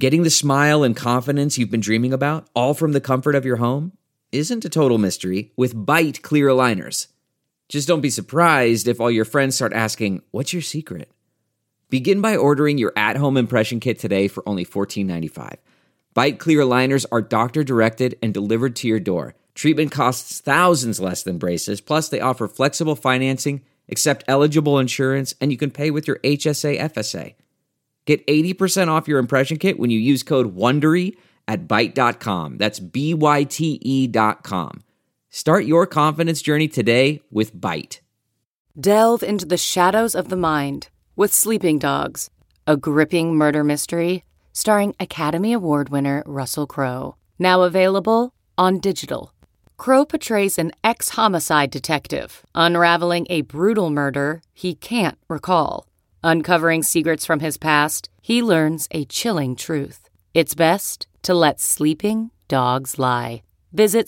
Getting the smile and confidence you've been dreaming about, all from the comfort of your home, isn't a total mystery with Byte clear aligners. Just don't be surprised if all your friends start asking, "What's your secret?" Begin by ordering your at-home impression kit today for only $14.95. Byte clear aligners are doctor-directed and delivered to your door. Treatment costs thousands less than braces, plus they offer flexible financing, accept eligible insurance, and you can pay with your HSA FSA. Get 80% off your impression kit when you use code WONDERY at Byte.com. That's BYTE.com. Start your confidence journey today with Byte. Delve into the shadows of the mind with Sleeping Dogs, a gripping murder mystery starring Academy Award winner Russell Crowe. Now available on digital. Crowe portrays an ex-homicide detective unraveling a brutal murder he can't recall. Uncovering secrets from his past, he learns a chilling truth. It's best to let sleeping dogs lie. Visit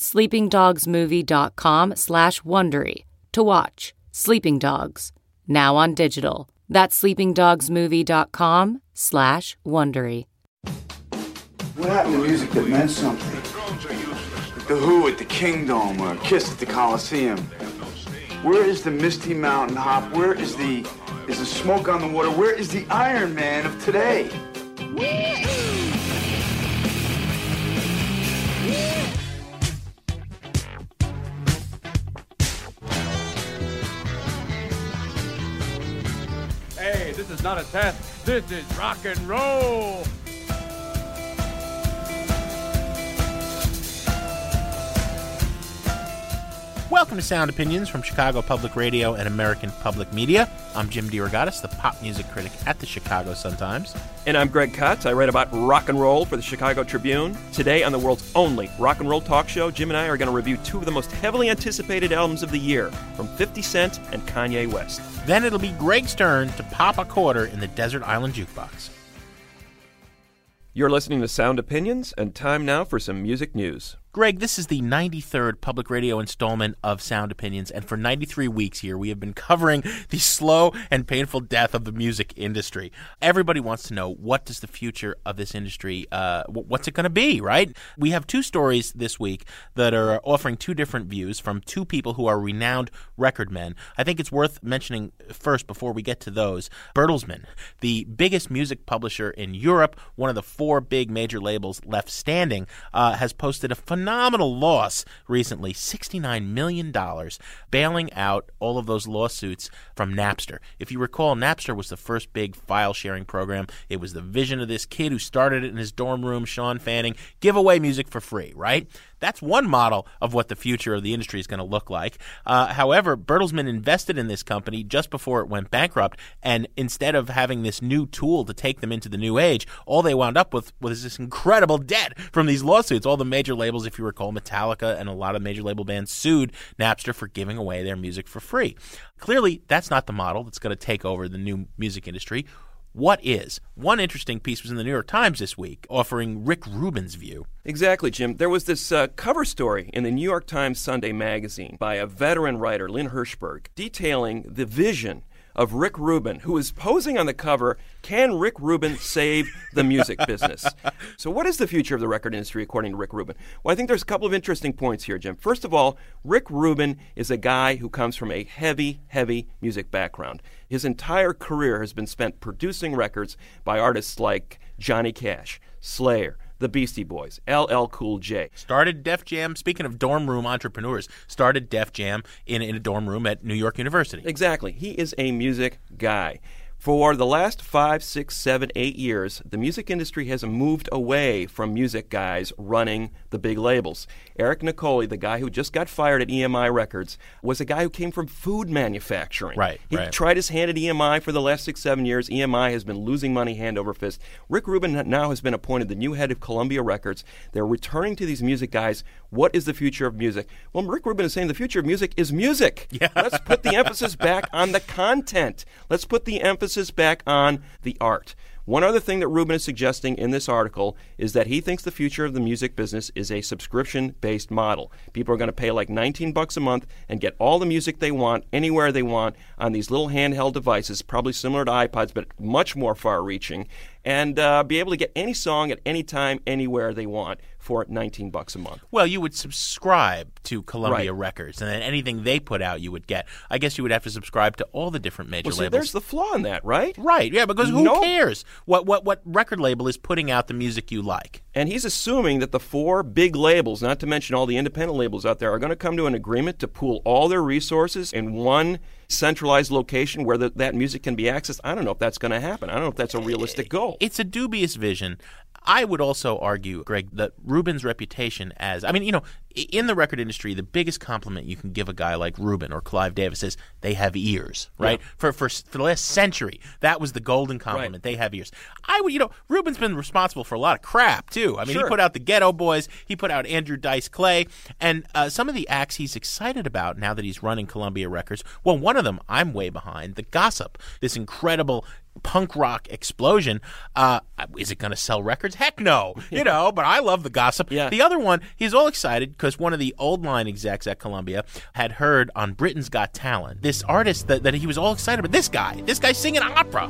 sleepingdogsmovie.com/Wondery to watch Sleeping Dogs, now on digital. That's sleepingdogsmovie.com/Wondery. What happened to music that meant something? Like the Who at the Kingdom or Kiss at the Coliseum. Where is the Misty Mountain Hop? Where is the Smoke on the Water? Where is the Iron Man of today? Hey, this is not a test. This is rock and roll. Welcome to Sound Opinions from Chicago Public Radio and American Public Media. I'm Jim DeRogatis, the pop music critic at the Chicago Sun-Times. And I'm Greg Kotz. I write about rock and roll for the Chicago Tribune. Today on the world's only rock and roll talk show, Jim and I are going to review two of the most heavily anticipated albums of the year from 50 Cent and Kanye West. Then it'll be Greg's turn to pop a quarter in the Desert Island Jukebox. You're listening to Sound Opinions, and time now for some music news. Greg, this is the 93rd public radio installment of Sound Opinions, and for 93 weeks here, we have been covering the slow and painful death of the music industry. Everybody wants to know, what does the future of this industry, what's it going to be, right? We have two stories this week that are offering two different views from two people who are renowned record men. I think it's worth mentioning first, before we get to those, Bertelsmann, the biggest music publisher in Europe, one of the four big major labels left standing, has posted a phenomenal loss recently, $69 million, bailing out all of those lawsuits from Napster. If you recall, Napster was the first big file-sharing program. It was the vision of this kid who started it in his dorm room, Sean Fanning, give away music for free, right? That's one model of what the future of the industry is going to look like. However, Bertelsmann invested in this company just before it went bankrupt, and instead of having this new tool to take them into the new age, all they wound up with was this incredible debt from these lawsuits. All the major labels, if you recall, Metallica and a lot of major label bands sued Napster for giving away their music for free. Clearly, that's not the model that's going to take over the new music industry. What is? One interesting piece was in the New York Times this week, offering Rick Rubin's view. Exactly, Jim. There was this cover story in the New York Times Sunday magazine by a veteran writer, Lynn Hirschberg, detailing the vision of Rick Rubin, who is posing on the cover, "Can Rick Rubin save the music business?" So what is the future of the record industry, according to Rick Rubin? Well, I think there's a couple of interesting points here, Jim. First of all, Rick Rubin is a guy who comes from a heavy music background. His entire career has been spent producing records by artists like Johnny Cash, Slayer, the Beastie Boys, LL Cool J. Started Def Jam, speaking of dorm room entrepreneurs, started Def Jam in a dorm room at New York University. Exactly. He is a music guy. For the last 5, 6, 7, 8 years, the music industry has moved away from music guys running the big labels. Eric Nicoli, the guy who just got fired at EMI Records, was a guy who came from food manufacturing. He tried his hand at EMI for the last 6, 7 years. EMI has been losing money hand over fist. Rick Rubin now has been appointed the new head of Columbia Records. They're returning to these music guys. What is the future of music? Well, Rick Rubin is saying the future of music is music. Yeah. Let's put the emphasis back on the content. Let's put the emphasis back on the art. One other thing that Rubin is suggesting in this article is that he thinks the future of the music business is a subscription-based model. People are going to pay like $19 a month and get all the music they want, anywhere they want, on these little handheld devices, probably similar to iPods, but much more far-reaching. and be able to get any song at any time, anywhere they want for $19 a month. Well, you would subscribe to Columbia Right. Records, and then anything they put out you would get. I guess you would have to subscribe to all the different major Well, see, labels. there's the flaw in that, right? Right, yeah, because who No. cares what record label is putting out the music you like? And he's assuming that the 4 big labels, not to mention all the independent labels out there, are going to come to an agreement to pool all their resources in one centralized location where that music can be accessed. I don't know if that's going to happen. I don't know if that's a realistic goal. It's a dubious vision. I would also argue, Greg, that Rubin's reputation as, I mean, you know, in the record industry, the biggest compliment you can give a guy like Rubin or Clive Davis is they have ears, right? Yeah. For the last century, that was the golden compliment. Right. They have ears. I would, you know, Rubin's been responsible for a lot of crap, too. I mean, Sure. he put out the Ghetto Boys, he put out Andrew Dice Clay, and some of the acts he's excited about now that he's running Columbia Records, well, one of them I'm way behind, The Gossip, this incredible punk rock explosion. Is it going to sell records? Heck no. You know, but I love The Gossip. Yeah. The other one, he's all excited because one of the old line execs at Columbia had heard on Britain's Got Talent this artist that he was all excited about. This guy singing opera.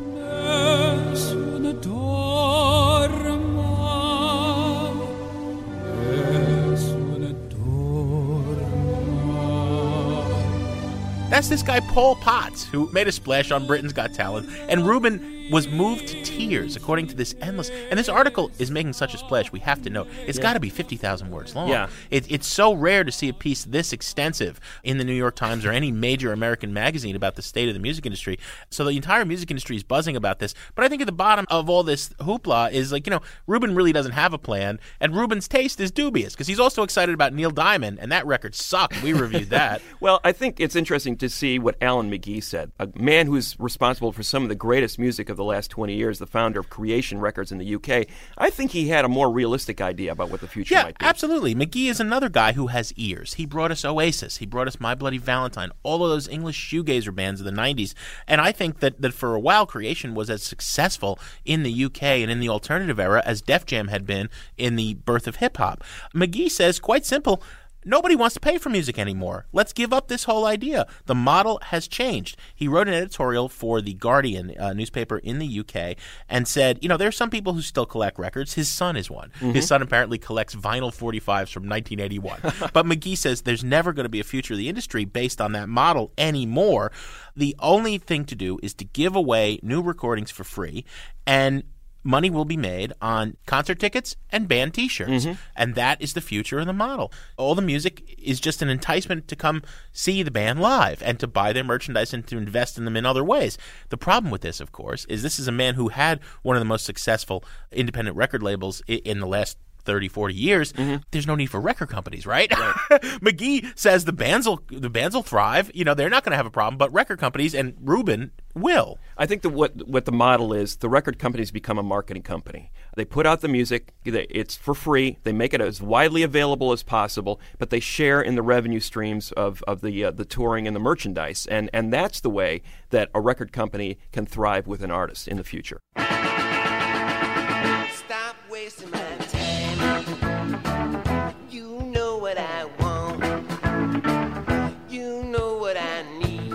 That's this guy, Paul Potts, who made a splash on Britain's Got Talent. And Rubin was moved to tears, according to this endless... And this article is making such a splash, we have to know. It's got to be 50,000 words long. Yeah. It's so rare to see a piece this extensive in the New York Times or any major American magazine about the state of the music industry. So the entire music industry is buzzing about this. But I think at the bottom of all this hoopla is, like, you know, Rubin really doesn't have a plan, and Rubin's taste is dubious, because he's also excited about Neil Diamond, and that record sucked. We reviewed that. Well, I think it's interesting to see what Alan McGee said, a man who's responsible for some of the greatest music of the last 20 years, the founder of Creation Records in the UK. I think he had a more realistic idea about what the future might be. Yeah, absolutely. McGee is another guy who has ears. He brought us Oasis. He brought us My Bloody Valentine, all of those English shoegazer bands of the 90s. And I think that for a while, Creation was as successful in the UK and in the alternative era as Def Jam had been in the birth of hip-hop. McGee says, quite simple, nobody wants to pay for music anymore. Let's give up this whole idea. The model has changed. He wrote an editorial for The Guardian newspaper in the UK and said, you know, there are some people who still collect records. His son is one. Mm-hmm. His son apparently collects vinyl 45s from 1981. But McGee says there's never going to be a future of the industry based on that model anymore. The only thing to do is to give away new recordings for free, and money will be made on concert tickets and band T-shirts. Mm-hmm. And that is the future of the model. All the music is just an enticement to come see the band live and to buy their merchandise and to invest in them in other ways. The problem with this, of course, is this is a man who had one of the most successful independent record labels in the last 30, 40 years. Mm-hmm. There's no need for record companies, right? McGee says the bands will thrive. You know, they're not going to have a problem, but record companies and Rubin will. I think that what the model is, the record companies become a marketing company. They put out the music, it's for free, they make it as widely available as possible, but they share in the revenue streams of the touring and the merchandise. And that's the way that a record company can thrive with an artist in the future. Stop wasting my time. You know what I want. You know what I need.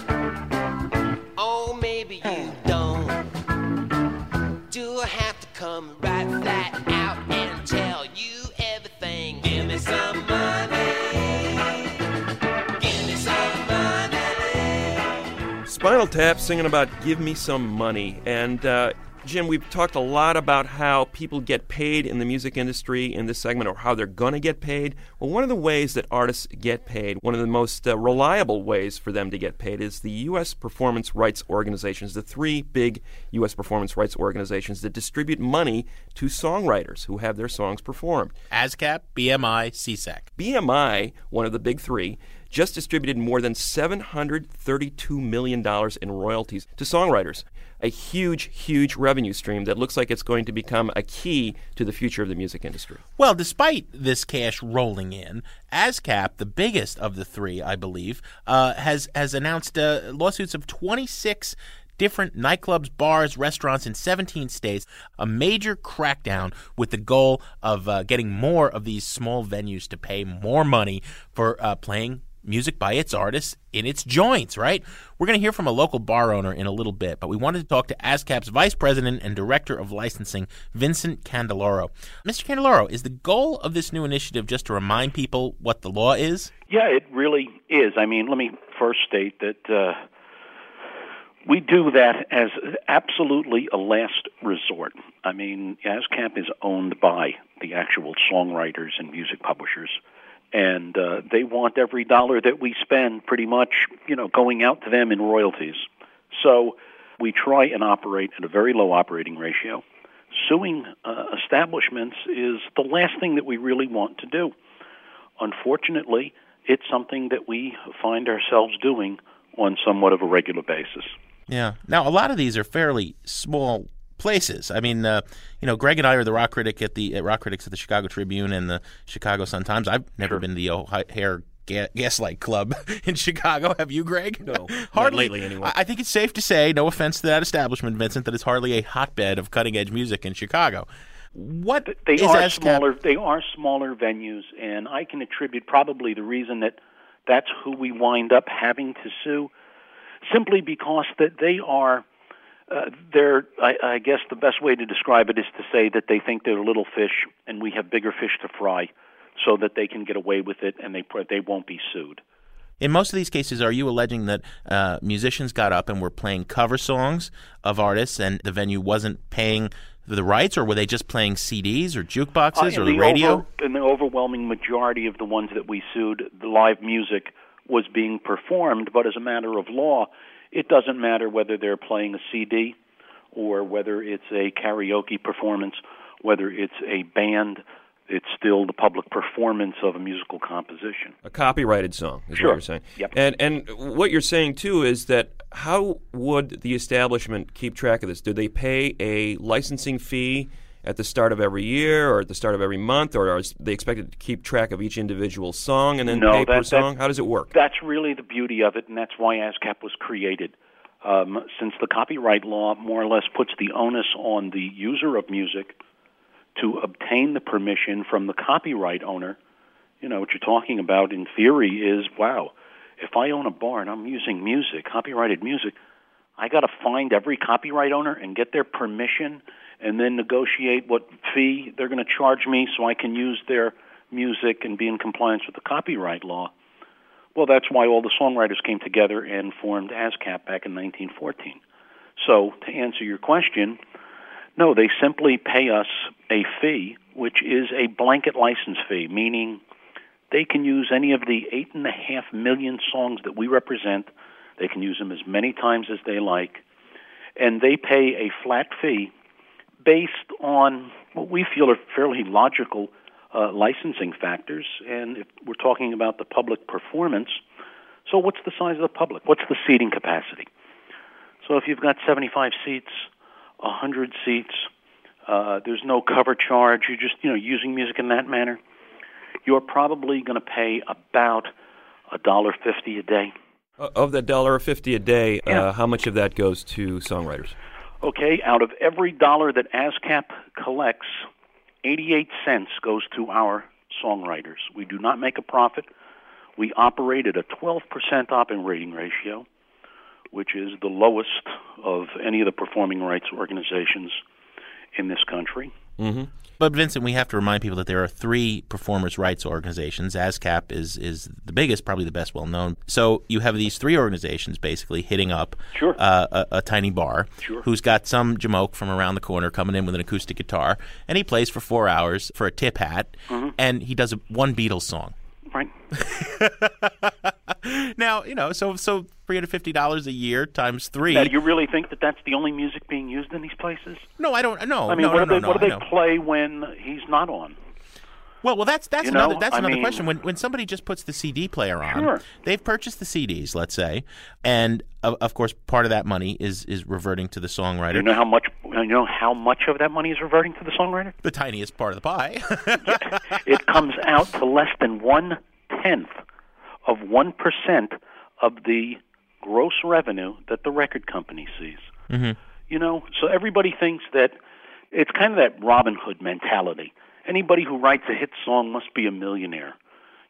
Oh, maybe you don't. Do I have to come right flat out and tell you everything? Give me some money. Give me some money. Spinal Tap singing about Give Me Some Money. And Jim, we've talked a lot about how people get paid in the music industry in this segment, or how they're going to get paid. Well, one of the ways that artists get paid, one of the most reliable ways for them to get paid, is the U.S. performance rights organizations, the 3 big U.S. performance rights organizations that distribute money to songwriters who have their songs performed. ASCAP, BMI, SESAC. BMI, one of the big 3, just distributed more than $732 million in royalties to songwriters. A huge, huge revenue stream that looks like it's going to become a key to the future of the music industry. Well, despite this cash rolling in, ASCAP, the biggest of the 3, I believe, has announced lawsuits of 26 different nightclubs, bars, restaurants in 17 states, a major crackdown with the goal of getting more of these small venues to pay more money for playing music by its artists in its joints, right? We're going to hear from a local bar owner in a little bit, but we wanted to talk to ASCAP's Vice President and Director of Licensing, Vincent Candeloro. Mr. Candeloro, is the goal of this new initiative just to remind people what the law is? Yeah, it really is. I mean, let me first state that we do that as absolutely a last resort. I mean, ASCAP is owned by the actual songwriters and music publishers, and they want every dollar that we spend pretty much, going out to them in royalties. So we try and operate at a very low operating ratio. Suing establishments is the last thing that we really want to do. Unfortunately, it's something that we find ourselves doing on somewhat of a regular basis. Yeah. Now, a lot of these are fairly small places. I mean, Greg and I are the rock critics at the Chicago Tribune and the Chicago Sun-Times. I've never been to the O'Hare Gaslight Club in Chicago. Have you, Greg? No, hardly. Not lately anyway. I think it's safe to say, no offense to that establishment, Vincent, that it's hardly a hotbed of cutting-edge music in Chicago. What they are smaller. They are smaller venues, and I can attribute probably the reason that's who we wind up having to sue, simply because that they are. I guess the best way to describe it is to say that they think they're little fish, and we have bigger fish to fry, so that they can get away with it, and they won't be sued. In most of these cases, are you alleging that musicians got up and were playing cover songs of artists, and the venue wasn't paying the rights, or were they just playing CDs or jukeboxes or the radio? In the overwhelming majority of the ones that we sued, the live music was being performed, but as a matter of law, it doesn't matter whether they're playing a CD or whether it's a karaoke performance, whether it's a band. It's still the public performance of a musical composition. A copyrighted song is sure. What you're saying. Yep. And what you're saying, too, is that how would the establishment keep track of this? Do they pay a licensing fee at the start of every year or at the start of every month, or are they expected to keep track of each individual song and then pay per song? How does it work? That's really the beauty of it, and that's why ASCAP was created. Since the copyright law more or less puts the onus on the user of music to obtain the permission from the copyright owner, what you're talking about in theory is, wow, if I own a bar and I'm using music, copyrighted music, I got to find every copyright owner and get their permission and then negotiate what fee they're going to charge me so I can use their music and be in compliance with the copyright law. Well, that's why all the songwriters came together and formed ASCAP back in 1914. So to answer your question, no, they simply pay us a fee, which is a blanket license fee, meaning they can use any of the 8.5 million songs that we represent. They can use them as many times as they like, and they pay a flat fee based on what we feel are fairly logical licensing factors. And if we're talking about the public performance, so what's the size of the public? What's the seating capacity? So if you've got 75 seats, 100 seats, there's no cover charge, you're just using music in that manner, you're probably going to pay about $1.50 a day. Of that $1.50 a day, how much of that goes to songwriters? Okay, out of every dollar that ASCAP collects, 88 cents goes to our songwriters. We do not make a profit. We operate at a 12% operating ratio, which is the lowest of any of the performing rights organizations in this country. Mm-hmm. But, Vincent, we have to remind people that there are 3 performers' rights organizations. ASCAP is the biggest, probably the best well-known. So you have these 3 organizations basically hitting up sure. a tiny bar sure. who's got some jamoke from around the corner coming in with an acoustic guitar, and he plays for 4 hours for a tip hat, mm-hmm. and he does one Beatles song. Right. Now, so $350 a year times 3. Now, do you really think that that's the only music being used in these places? No, I don't. No, I mean, what do they play when he's not on? Well, that's another question. When somebody just puts the CD player on, sure. they've purchased the CDs, let's say, and of course, part of that money is reverting to the songwriter. You know how much of that money is reverting to the songwriter? The tiniest part of the pie. It comes out to less than 1/10 of 1% of the gross revenue that the record company sees. Mm-hmm. So everybody thinks that it's kind of that Robin Hood mentality. Anybody who writes a hit song must be a millionaire.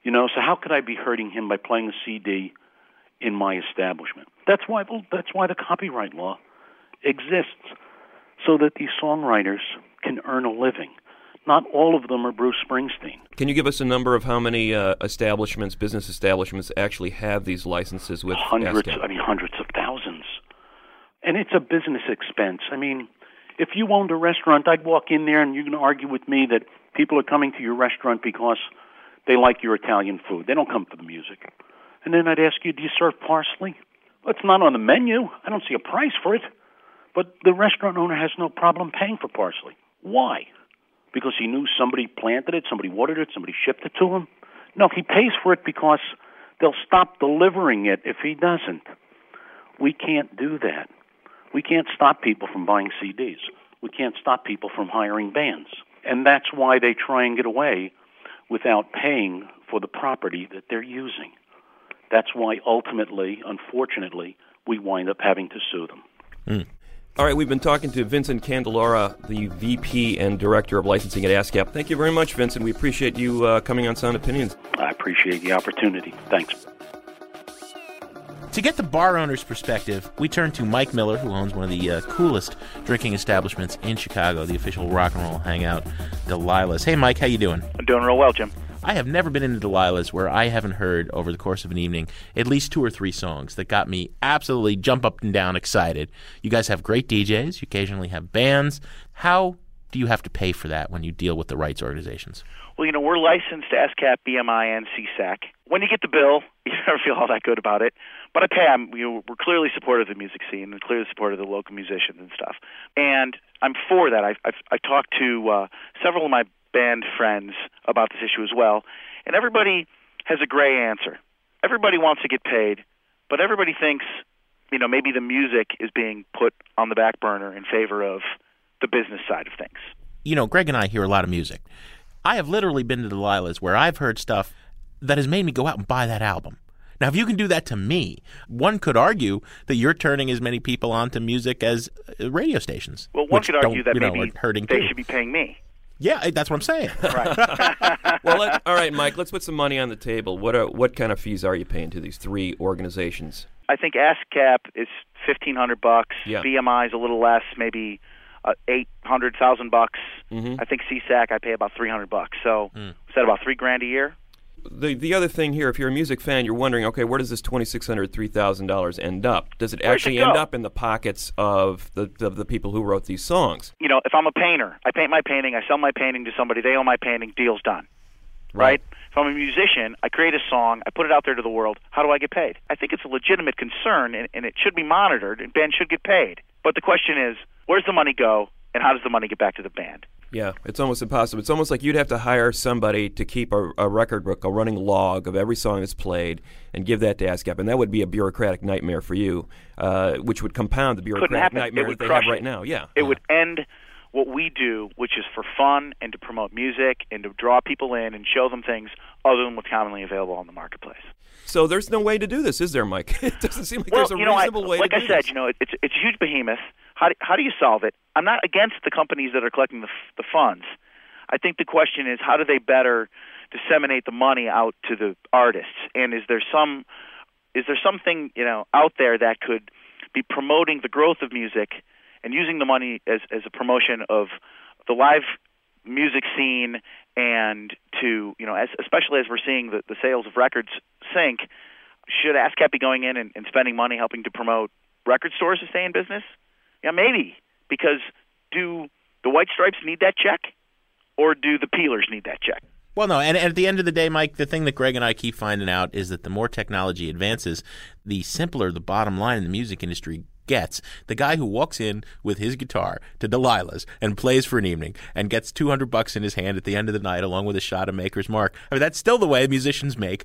So how could I be hurting him by playing a CD in my establishment? That's why the copyright law exists, so that these songwriters can earn a living. Not all of them are Bruce Springsteen. Can you give us a number of how many business establishments, actually have these licenses with hundreds? ASCAP? Hundreds of thousands. And it's a business expense. If you owned a restaurant, I'd walk in there and you're going to argue with me that people are coming to your restaurant because they like your Italian food. They don't come for the music. And then I'd ask you, do you serve parsley? Well, it's not on the menu. I don't see a price for it. But the restaurant owner has no problem paying for parsley. Why? Because he knew somebody planted it, somebody watered it, somebody shipped it to him? No, he pays for it because they'll stop delivering it if he doesn't. We can't do that. We can't stop people from buying CDs. We can't stop people from hiring bands. And that's why they try and get away without paying for the property that they're using. That's why ultimately, unfortunately, we wind up having to sue them. All right, we've been talking to Vincent Candelora, the VP and Director of Licensing at ASCAP. Thank you very much, Vincent. We appreciate you coming on Sound Opinions. I appreciate the opportunity. Thanks. To get the bar owner's perspective, we turn to Mike Miller, who owns one of the coolest drinking establishments in Chicago, the official rock and roll hangout, Delilah's. Hey, Mike, how you doing? I'm doing real well, Jim. I have never been into Delilah's where I haven't heard, over the course of an evening, at least 2 or 3 songs that got me absolutely jump up and down excited. You guys have great DJs. You occasionally have bands. How do you have to pay for that when you deal with the rights organizations? Well, we're licensed to ASCAP, BMI, and CSAC. When you get the bill, you never feel all that good about it. But I pay. We're clearly supportive of the music scene and clearly supportive of the local musicians and stuff. And I'm for that. I talked to several of my band friends about this issue as well, and everybody has a gray answer. Everybody wants to get paid, but everybody thinks, maybe the music is being put on the back burner in favor of the business side of things. Greg and I hear a lot of music. I have literally been to Delilah's where I've heard stuff that has made me go out and buy that album. Now, if you can do that to me, one could argue that you're turning as many people onto music as radio stations. Well, one could argue that maybe they too. should be paying me. Yeah, that's what I'm saying. Right. Well, all right, Mike, let's put some money on the table. What kind of fees are you paying to these 3 organizations? I think ASCAP is $1,500. Yeah. BMI is a little less, maybe $800,000. I think CSAC I pay about $300. So is that about $3,000 a year? The other thing here, if you're a music fan, you're wondering, okay, where does this $2,600, $3,000 end up? Does it actually end up in the pockets of the people who wrote these songs? If I'm a painter, I paint my painting, I sell my painting to somebody, they own my painting, deal's done. Right? If I'm a musician, I create a song, I put it out there to the world, how do I get paid? I think it's a legitimate concern, and it should be monitored, and bands should get paid. But the question is, where's the money go, and how does the money get back to the band? Yeah, it's almost impossible. It's almost like you'd have to hire somebody to keep a record book, a running log of every song that's played, and give that to ASCAP, and that would be a bureaucratic nightmare for you, which would compound the bureaucratic nightmare that they have right now. Yeah, it would end what we do, which is for fun and to promote music and to draw people in and show them things other than what's commonly available on the marketplace. So there's no way to do this, is there, Mike? It doesn't seem like there's a reasonable way to do this. Like I said, it's a huge behemoth. How do you solve it? I'm not against the companies that are collecting the funds. I think the question is, how do they better disseminate the money out to the artists? And is there something out there that could be promoting the growth of music and using the money as a promotion of the live music scene, and to especially as we're seeing the sales of records sink, should ASCAP be going in and spending money helping to promote record stores to stay in business? Yeah, maybe, because do the White Stripes need that check, or do the Peelers need that check? Well, no, and at the end of the day, Mike, the thing that Greg and I keep finding out is that the more technology advances, the simpler the bottom line in the music industry gets. The guy who walks in with his guitar to Delilah's and plays for an evening and gets $200 in his hand at the end of the night along with a shot of Maker's Mark. I mean, that's still the way musicians make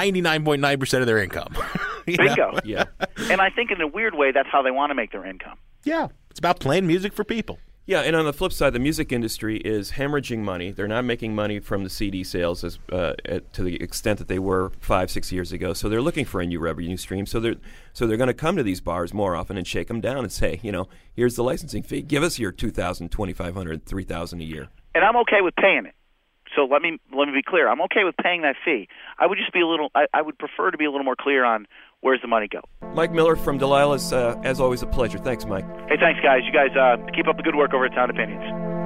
99.9% of their income. Bingo. Yeah. And I think in a weird way, that's how they want to make their income. Yeah. It's about playing music for people. Yeah, and on the flip side, the music industry is hemorrhaging money. They're not making money from the CD sales to the extent that they were 5-6 years ago. So they're looking for a new revenue stream. So they're going to come to these bars more often and shake them down and say, here's the licensing fee. Give us your $2,000, $2,500, $3,000 a year. And I'm okay with paying it. So let me be clear. I'm okay with paying that fee. I would just be I would prefer to be a little more clear on where's the money go. Mike Miller from Delilah's, as always, a pleasure. Thanks, Mike. Hey, thanks, guys. You guys keep up the good work over at Sound Opinions.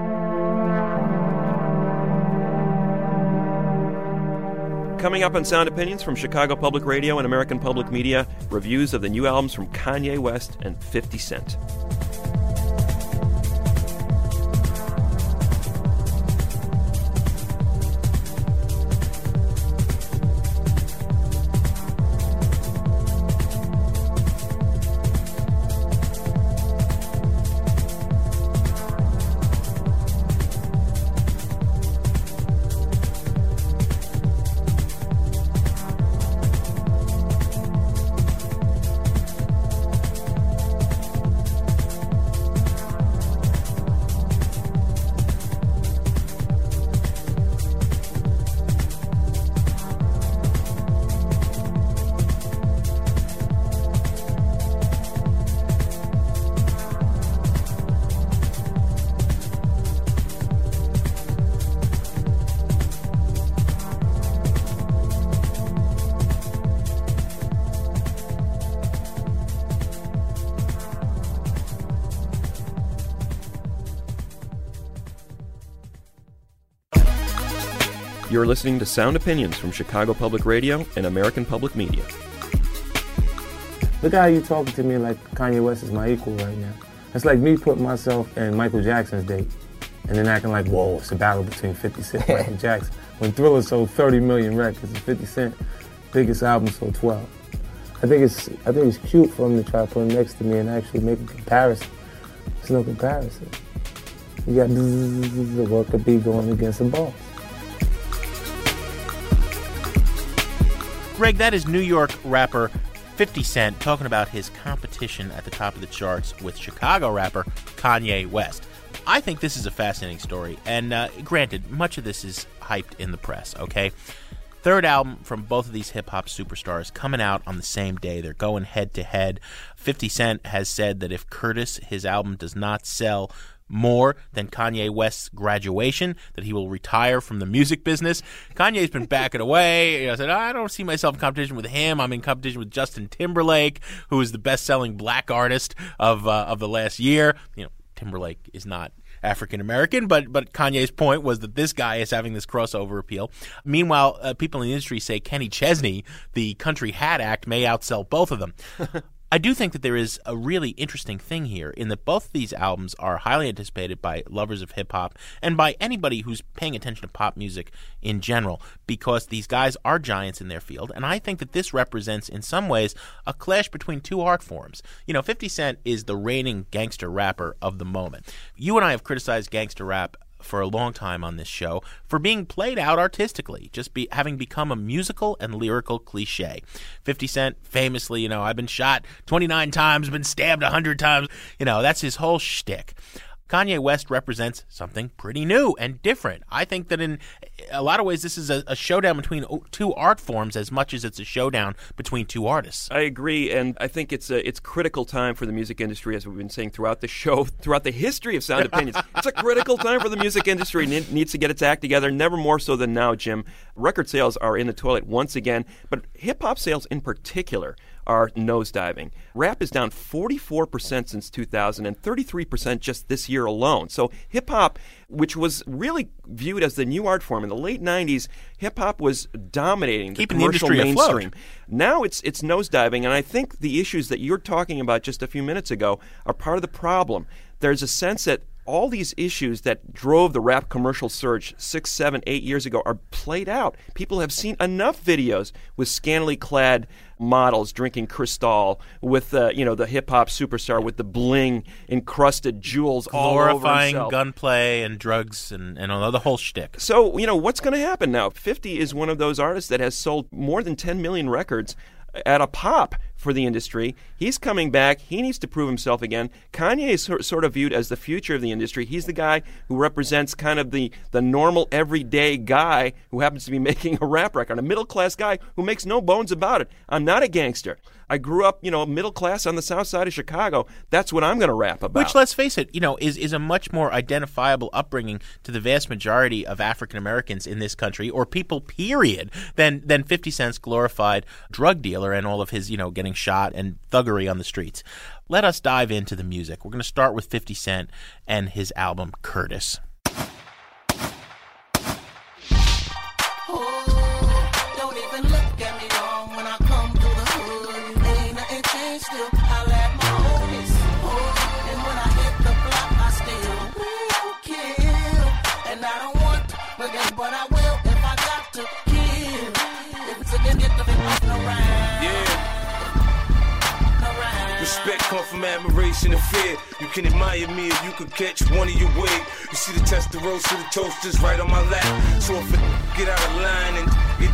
Coming up on Sound Opinions from Chicago Public Radio and American Public Media, reviews of the new albums from Kanye West and 50 Cent. You're listening to Sound Opinions from Chicago Public Radio and American Public Media. Look how you talking to me like Kanye West is my equal right now. It's like me putting myself in Michael Jackson's date and then acting like, whoa, it's a battle between 50 Cent and Michael Jackson. When Thriller sold 30 million records and 50 Cent biggest album sold 12. I think it's cute for him to try to put him next to me and actually make a comparison. There's no comparison. You got the worker bee going against a boss. Greg, that is New York rapper 50 Cent talking about his competition at the top of the charts with Chicago rapper Kanye West. I think this is a fascinating story, and granted, much of this is hyped in the press, okay? Third album from both of these hip-hop superstars coming out on the same day. They're going head-to-head. 50 Cent has said that if Curtis, his album, does not sell more than Kanye West's Graduation, that he will retire from the music business. Kanye's been backing away. Said, I don't see myself in competition with him. I'm in competition with Justin Timberlake, who is the best-selling black artist of the last year. Timberlake is not African-American, but Kanye's point was that this guy is having this crossover appeal. Meanwhile, people in the industry say Kenny Chesney, the Country Hat Act, may outsell both of them. I do think that there is a really interesting thing here in that both of these albums are highly anticipated by lovers of hip-hop and by anybody who's paying attention to pop music in general, because these guys are giants in their field, and I think that this represents in some ways a clash between two art forms. 50 Cent is the reigning gangster rapper of the moment. You and I have criticized gangster rap for a long time on this show for being played out artistically, having become a musical and lyrical cliche. 50 Cent famously, I've been shot 29 times, been stabbed 100 times. That's his whole shtick. Kanye West represents something pretty new and different. I think that in a lot of ways this is a showdown between two art forms as much as it's a showdown between two artists. I agree, and I think it's critical time for the music industry, as we've been saying throughout the show, throughout the history of Sound Opinions. It's a critical time for the music industry. It needs to get its act together, never more so than now, Jim. Record sales are in the toilet once again, but hip-hop sales in particular are nosediving. Rap is down 44% since 2000 and 33% just this year alone. So hip-hop, which was really viewed as the new art form in the late 90s, hip-hop was dominating the commercial mainstream. Now it's nosediving, and I think the issues that you're talking about just a few minutes ago are part of the problem. There's a sense that all these issues that drove the rap commercial surge 6, 7, 8 years ago are played out. People have seen enough videos with scantily clad models drinking Cristal, with the hip-hop superstar with the bling encrusted jewels all over himself. Glorifying gunplay and drugs and the whole shtick. So, what's going to happen now? 50 is one of those artists that has sold more than 10 million records at a pop for the industry. He's coming back. He needs to prove himself again. Kanye is sort of viewed as the future of the industry. He's the guy who represents kind of the normal, everyday guy who happens to be making a rap record, a middle-class guy who makes no bones about it. I'm not a gangster. I grew up, middle class on the south side of Chicago. That's what I'm going to rap about. Which, let's face it, is a much more identifiable upbringing to the vast majority of African Americans in this country, or people, period, than 50 Cent's glorified drug dealer and all of his, getting shot and thuggery on the streets. Let us dive into the music. We're going to start with 50 Cent and his album, Curtis. Still, I let my homies. And when I hit the block, I still kill. And I don't want to, but I will if I got to kill. If it's a get the around. Yeah. Respect come from admiration and fear. You can admire me or you could catch one of your way. You see the testosterone, see the toasters right on my lap. So if I get out of line and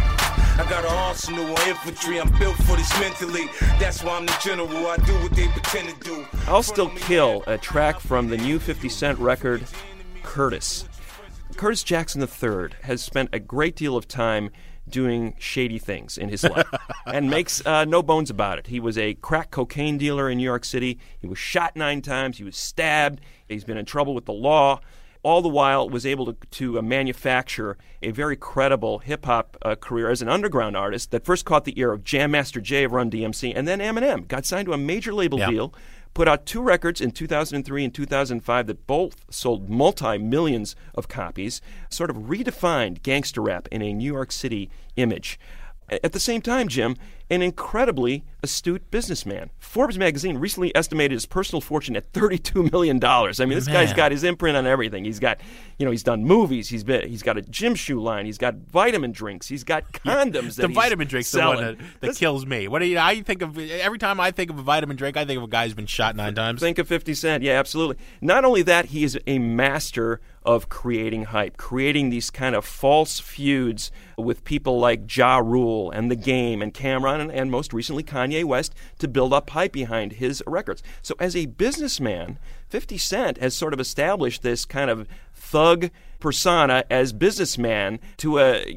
I got an arsenal of infantry. I'm built for this mentally. That's why I'm the general. I do what they pretend to do. I'll Still Kill, a track from the new 50 Cent record, Curtis. Curtis Jackson III has spent a great deal of time doing shady things in his life and makes no bones about it. He was a crack cocaine dealer in New York City. He was shot 9 times. He was stabbed. He's been in trouble with the law. All the while was able to manufacture a very credible hip-hop career as an underground artist that first caught the ear of Jam Master Jay of Run DMC, and then Eminem. Got signed to a major label deal, put out 2 records in 2003 and 2005 that both sold multi-millions of copies, sort of redefined gangster rap in a New York City image. At the same time, Jim, an incredibly astute businessman. Forbes magazine recently estimated his personal fortune at $32 million. I mean, this guy's got his imprint on everything. He's got, he's done movies. He's got a gym shoe line. He's got vitamin drinks. He's got condoms. The vitamin drink's selling. The one that kills me. I think of every time I think of a vitamin drink, I think of a guy who's been shot 9 times. Think of 50 Cent. Yeah, absolutely. Not only that, he is a master of creating hype, creating these kind of false feuds with people like Ja Rule and The Game and Cameron and most recently Kanye West to build up hype behind his records. So as a businessman, 50 Cent has sort of established this kind of thug persona as businessman to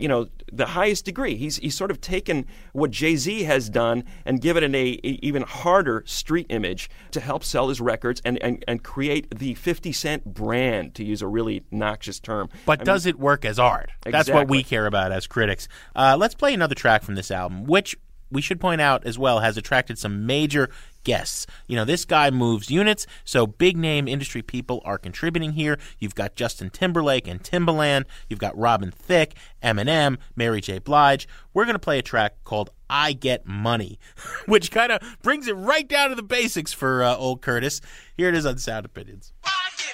the highest degree. He's sort of taken what Jay-Z has done and given it a even harder street image to help sell his records and create the 50 Cent brand, to use a really noxious term. But does it work as art? Exactly. That's what we care about as critics. Let's play another track from this album, which we should point out as well has attracted some major guests. This guy moves units, so big-name industry people are contributing here. You've got Justin Timberlake and Timbaland. You've got Robin Thicke, Eminem, Mary J. Blige. We're going to play a track called I Get Money, which kind of brings it right down to the basics for old Curtis. Here it is on Sound Opinions. I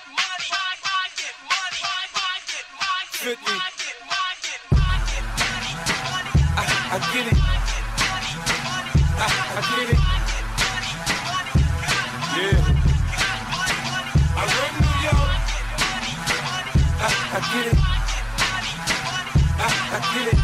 get it. I get it. Yeah. I run New York. I get it. I get it.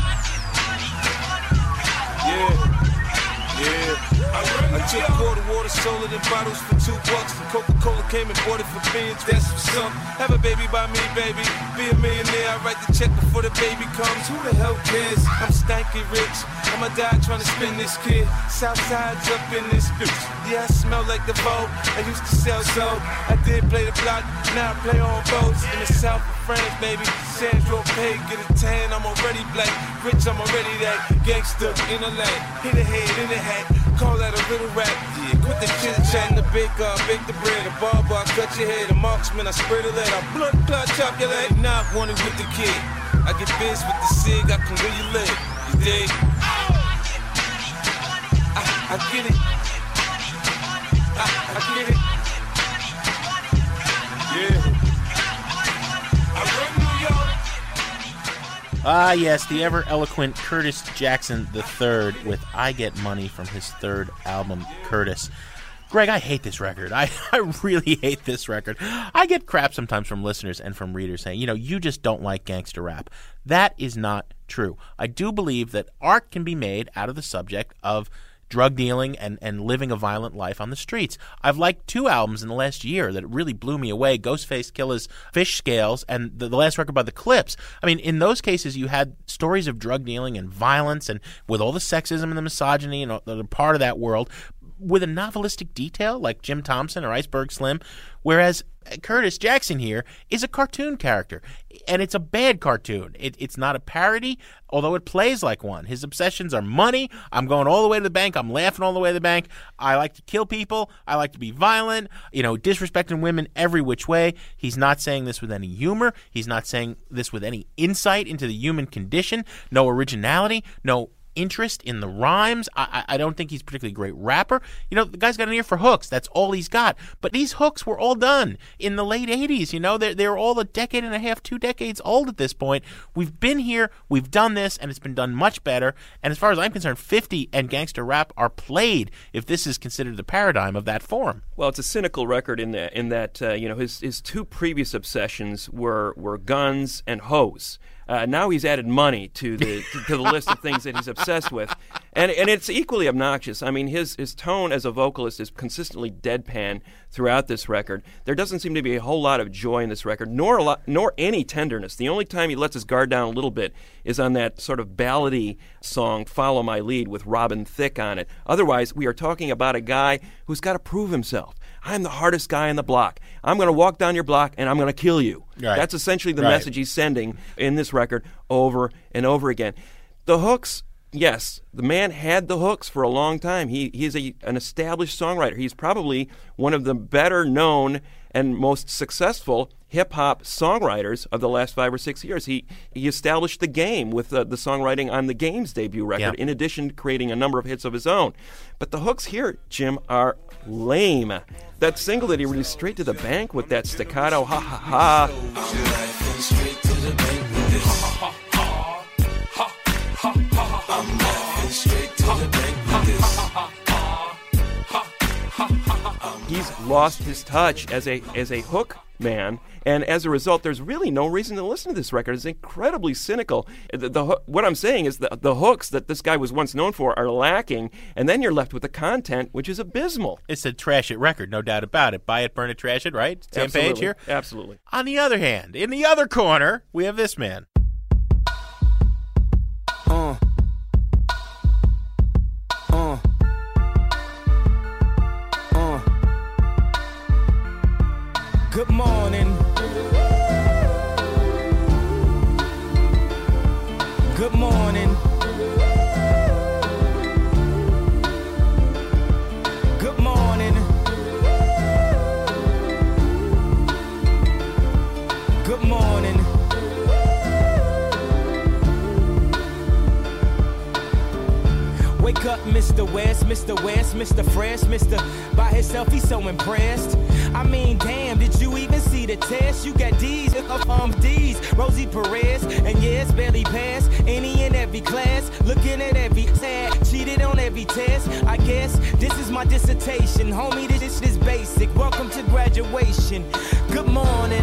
Yeah. I took quarter water, sold it in bottles for $2. And Coca-Cola came and bought it for billions. That's what's up. Have a baby by me, baby. Be a millionaire. I write the check before the baby comes. Who the hell cares? I'm stanky rich. I'ma die trying to spin this kid. Southside's up in this bitch. Yeah, I smell like the Vogue. I used to sell soap. I did play the block. Now I play on boats in the south of France, baby. Sandro Pay, get a tan. I'm already black. Rich, I'm already that. Gangster in the lane. Hit a head in the hat. Call that a little rap. Yeah, quit the chit chat. The baker, bake the bread. The barber, I cut your head. The marksman, I spray the lead. I blood clot, chop your leg. Now I want it with the kid. I get biz with the cig. I can where you live. You dig? I get it. I get it. Yeah. I run New York. Ah, yes, the ever-eloquent Curtis Jackson III with I Get Money from his 3rd album, Curtis. Greg, I hate this record. I really hate this record. I get crap sometimes from listeners and from readers saying, you just don't like gangster rap. That is not true. I do believe that art can be made out of the subject of drug dealing and living a violent life on the streets. I've liked 2 albums in the last year that really blew me away, Ghostface Killah's Fish Scales and the last record by The Clips. I mean, in those cases, you had stories of drug dealing and violence and with all the sexism and the misogyny and the part of that world with a novelistic detail like Jim Thompson or Iceberg Slim, whereas Curtis Jackson here is a cartoon character, and it's a bad cartoon. It's not a parody, although it plays like one. His obsessions are money. I'm going all the way to the bank. I'm laughing all the way to the bank. I like to kill people. I like to be violent, disrespecting women every which way. He's not saying this with any humor. He's not saying this with any insight into the human condition. No originality, no interest in the rhymes. I don't think he's a particularly great rapper. The guy's got an ear for hooks. That's all he's got. But these hooks were all done in the late 80s. They're all a decade and a half, 2 decades old at this point. We've been here, we've done this, and it's been done much better. And as far as I'm concerned, 50 and gangster rap are played if this is considered the paradigm of that form. Well, it's a cynical record in that his 2 previous obsessions were guns and hoes. Now he's added money to the list of things that he's obsessed with, and it's equally obnoxious. I mean, his tone as a vocalist is consistently deadpan throughout this record. There doesn't seem to be a whole lot of joy in this record, nor any tenderness. The only time he lets his guard down a little bit is on that sort of ballady song "Follow My Lead" with Robin Thicke on it. Otherwise, we are talking about a guy who's got to prove himself. I'm the hardest guy on the block. I'm going to walk down your block and I'm going to kill you. Right. That's essentially the message he's sending in this record over and over again. The hooks, yes, the man had the hooks for a long time. He is an established songwriter. He's probably one of the better known and most successful hip-hop songwriters of the last 5 or 6 years. He established the game with the songwriting on the Game's debut record, in addition to creating a number of hits of his own. But the hooks here, Jim, are lame. That single that he released, Straight to the Bank, with that staccato, ha ha ha. He's lost his touch as a hook man, and as a result, there's really no reason to listen to this record. It's incredibly cynical. What I'm saying is the hooks that this guy was once known for are lacking, and then you're left with the content, which is abysmal. It's a trash it record, no doubt about it. Buy it, burn it, trash it, right? Same Absolutely. page here? Absolutely. On the other hand, in the other corner, we have this man. Good morning. Good morning. Good morning. Good morning. Wake up, Mr. West, Mr. West, Mr. Fresh, Mr. By himself, he's so impressed. I mean, damn, did you even see the test? You got D's, D's, Rosie Perez, and yes, barely passed any and every class. Looking at every sad, cheated on every test. I guess this is my dissertation, homie. This is basic. Welcome to graduation. Good morning.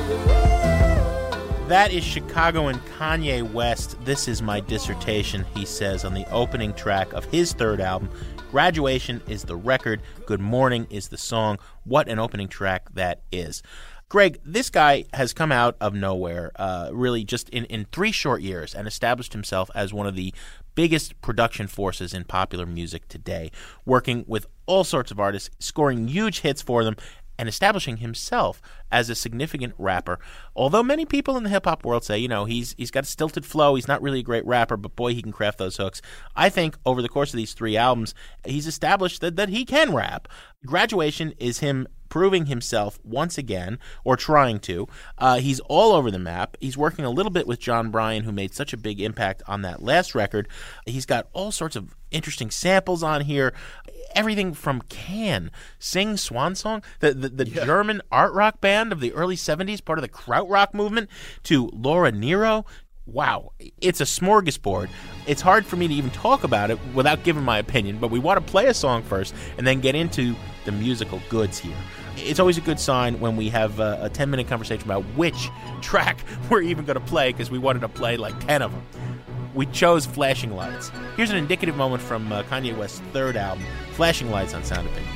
That is Chicago and Kanye West. This is my dissertation, he says on the opening track of his 3rd album. Graduation is the record. Good Morning is the song. What an opening track that is. Greg, this guy has come out of nowhere, really just in 3 short years, and established himself as one of the biggest production forces in popular music today, working with all sorts of artists, scoring huge hits for them, and establishing himself as a significant rapper. Although many people in the hip-hop world say, he's got a stilted flow, he's not really a great rapper, but boy, he can craft those hooks. I think over the course of these 3 albums, he's established that he can rap. Graduation is him proving himself once again, or trying to. He's all over the map. He's working a little bit with John Bryan, who made such a big impact on that last record. He's got all sorts of interesting samples on here. Everything from Can, Sing Swan Song, the German art rock band of the early 70s, part of the Krautrock movement, to Laura Nyro. Wow, it's a smorgasbord. It's hard for me to even talk about it without giving my opinion, but we want to play a song first and then get into the musical goods here. It's always a good sign when we have a 10-minute conversation about which track we're even going to play, because we wanted to play like 10 of them. we chose Flashing Lights. Here's an indicative moment from Kanye West's third album, Flashing Lights on Sound Opinions.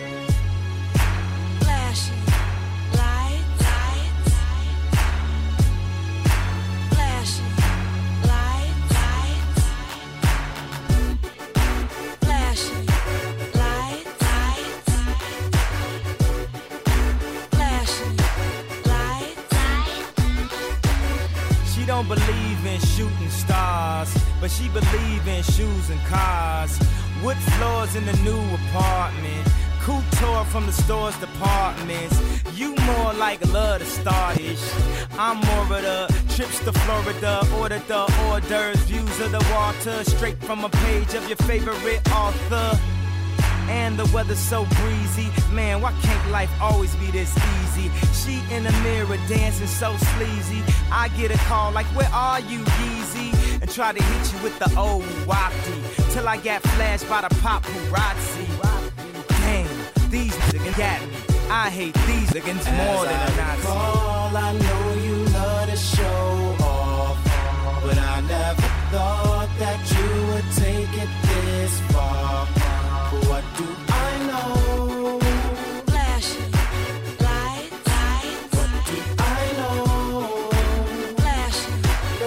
Flashing lights, flashing lights, flashing lights, flashing lights. She don't believe in shooting stars, but she believe in shoes and cars. Wood floors in the new apartment. Couture from the store's departments. You more like love to start-ish. I'm more of the trips to Florida. Order the hors d'oeuvres, views of the water. Straight from a page of your favorite author. And the weather's so breezy. Man, why can't life always be this easy? She in the mirror dancing so sleazy. I get a call like, where are you, Yeezy? And try to hit you with the old wafty. Till I got flashed by the paparazzi. Damn, these niggas got me. I hate these niggas more than a Nazi. I know you love to show off, but I never thought that you would take it this far. What do I know? Flashing lights, what do I know? Flashing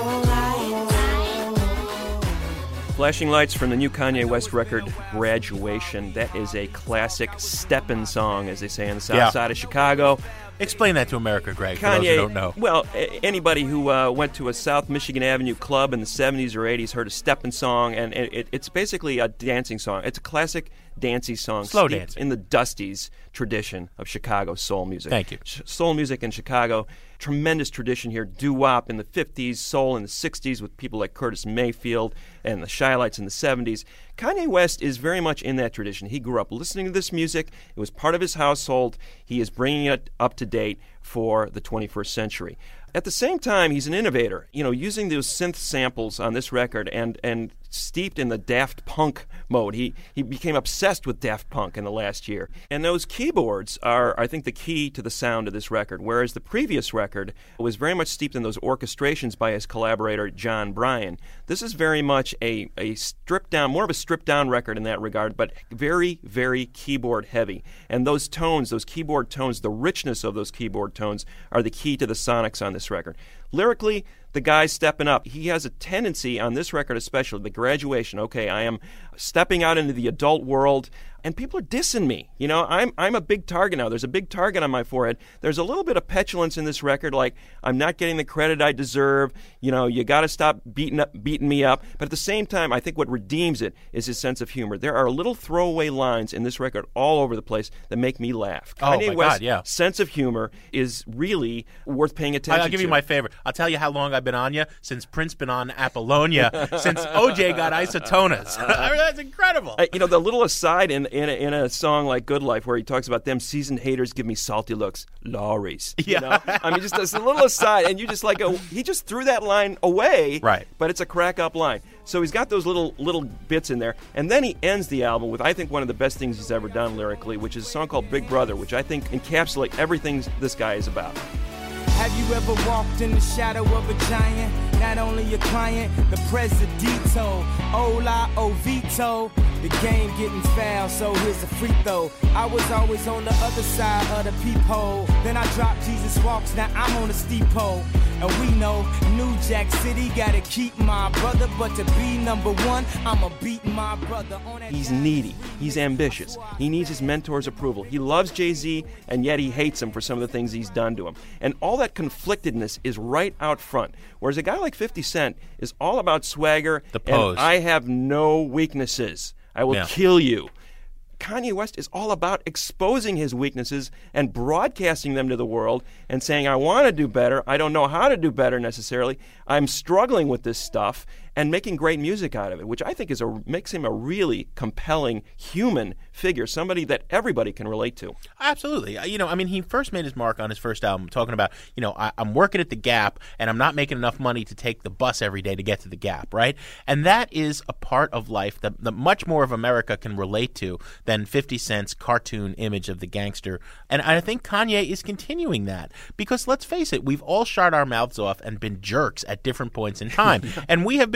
lights. Flashing Lights from the new Kanye West record, Graduation. That is a classic steppin' song, as they say on the south side of Chicago. Explain that to America, Greg, for Kanye, those who don't know. Well, anybody who went to a South Michigan Avenue club in the 70s or 80s heard a steppin' song, and it's basically a dancing song. It's a classic dancey song. Slow steeped dancing. in the Dusties tradition of Chicago soul music. Thank you. Soul music in Chicago, tremendous tradition here. Doo-wop in the 50s, soul in the 60s with people like Curtis Mayfield and the Shy-Lights in the 70s. Kanye West is very much in that tradition. He grew up listening to this music. It was part of his household. He is bringing it up to date for the 21st century. At the same time, he's an innovator, using those synth samples on this record and steeped in the Daft Punk mode. He became obsessed with Daft Punk in the last year. And those keyboards are, I think, the key to the sound of this record, whereas the previous record was very much steeped in those orchestrations by his collaborator, John Bryan. This is very much a stripped-down, more of a stripped-down record in that regard, but very, very keyboard-heavy. And those tones, those keyboard tones, the richness of those keyboard tones are the key to the sonics on this record. Lyrically, the guy's stepping up. He has a tendency on this record especially, the Graduation, okay, I am stepping out into the adult world, and people are dissing me. I'm a big target now. There's a big target on my forehead. There's a little bit of petulance in this record, like I'm not getting the credit I deserve. You got to stop beating me up. But at the same time, I think what redeems it is his sense of humor. There are little throwaway lines in this record all over the place that make me laugh. Kanye West's sense of humor is really worth paying attention to. I'll give you my favorite. I'll tell you how long I've been on you, since Prince been on Apollonia, since OJ got isotonas. I mean, that's incredible. The little aside in a song like Good Life where he talks about them seasoned haters give me salty looks, lorries. Yeah. I mean, just a little aside, and you just he just threw that line away. Right. But it's a crack-up line. So he's got those little bits in there, and then he ends the album with, I think, one of the best things he's ever done lyrically, which is a song called Big Brother, which I think encapsulates everything this guy is about. Have you ever walked in the shadow of a giant? Not only your client, the presidito. Hola, Ovito. The game getting foul, so here's a free throw. I was always on the other side of the peephole. Then I dropped Jesus Walks, now I'm on the steep pole. And we know New Jack City gotta keep my brother, but to be number one, I'ma beat my brother. He's needy. He's ambitious. He needs his mentor's approval. He loves Jay-Z, and yet he hates him for some of the things he's done to him. And all that conflictedness is right out front. Whereas a guy like 50 Cent is all about swagger. The pose. And I have no weaknesses. I will kill you. Kanye West is all about exposing his weaknesses and broadcasting them to the world and saying, I want to do better. I don't know how to do better necessarily. I'm struggling with this stuff, and making great music out of it, which I think makes him a really compelling human figure, somebody that everybody can relate to. Absolutely. He first made his mark on his first album talking about, I'm working at the Gap and I'm not making enough money to take the bus every day to get to the Gap, right? And that is a part of life that much more of America can relate to than 50 Cent's cartoon image of the gangster. And I think Kanye is continuing that because, let's face it, we've all shut our mouths off and been jerks at different points in time. And we have been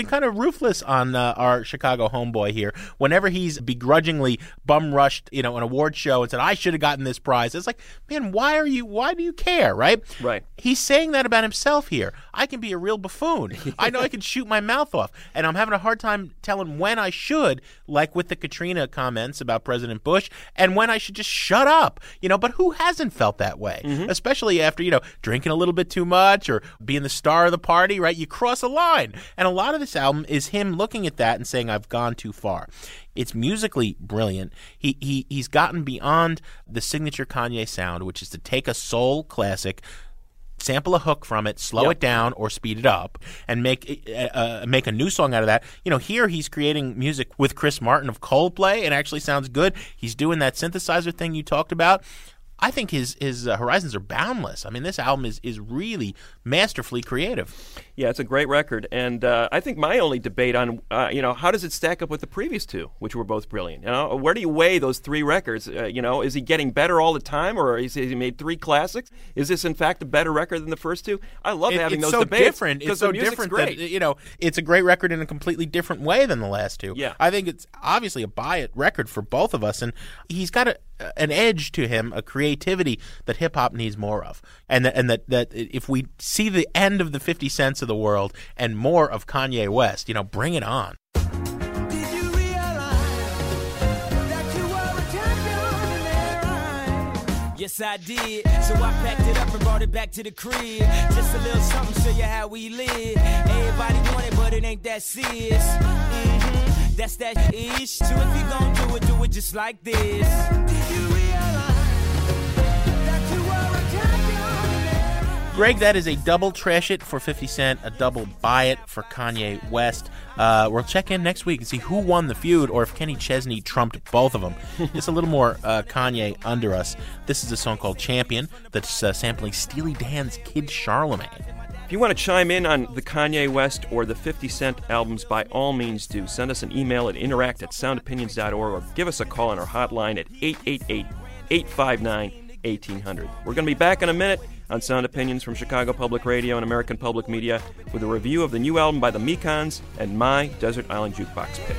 kind of ruthless on our Chicago homeboy here. Whenever he's begrudgingly bum rushed, an award show and said, I should have gotten this prize. It's like, man, why do you care, right? Right. He's saying that about himself here. I can be a real buffoon. I know I can shoot my mouth off. And I'm having a hard time telling when I should, like with the Katrina comments about President Bush, and when I should just shut up. But who hasn't felt that way? Especially after, drinking a little bit too much or being the star of the party, right? You cross a line. And a lot of this album is him looking at that and saying, I've gone too far. It's musically brilliant. He's gotten beyond the signature Kanye sound, which is to take a soul classic, sample a hook from it, slow it down or speed it up, and make a new song out of that. Here he's creating music with Chris Martin of Coldplay. It actually sounds good. He's doing that synthesizer thing you talked about. I think his horizons are boundless. I mean, this album is really masterfully creative. Yeah, it's a great record. And I think my only debate on, how does it stack up with the previous two, which were both brilliant? Where do you weigh those three records? Is he getting better all the time, or has he made three classics? Is this, in fact, a better record than the first two? I love having those debates. It's so different that, it's a great record in a completely different way than the last two. Yeah. I think it's obviously a buy-it record for both of us, and he's got an edge to him, a creativity that hip-hop needs more of. And that if we see the end of the 50 Cents of the world and more of Kanye West, bring it on. Yes, I did. So I packed it up and brought it back to the crib. Just a little something, show you how we live. Everybody want it, but it ain't that serious. That's that ish. So if you gon' do it just like this. Did you realize that you were a champion? Greg, that is a double trash it for 50 Cent, a double buy it for Kanye West. We'll check in next week and see who won the feud, or if Kenny Chesney trumped both of them. It's a little more Kanye under us. This is a song called Champion that's sampling Steely Dan's Kid Charlemagne. If you want to chime in on the Kanye West or the 50 Cent albums, by all means do. Send us an email at interact@soundopinions.org or give us a call on our hotline at 888-859-1800. We're going to be back in a minute on Sound Opinions from Chicago Public Radio and American Public Media with a review of the new album by the Mekons and my Desert Island Jukebox pick.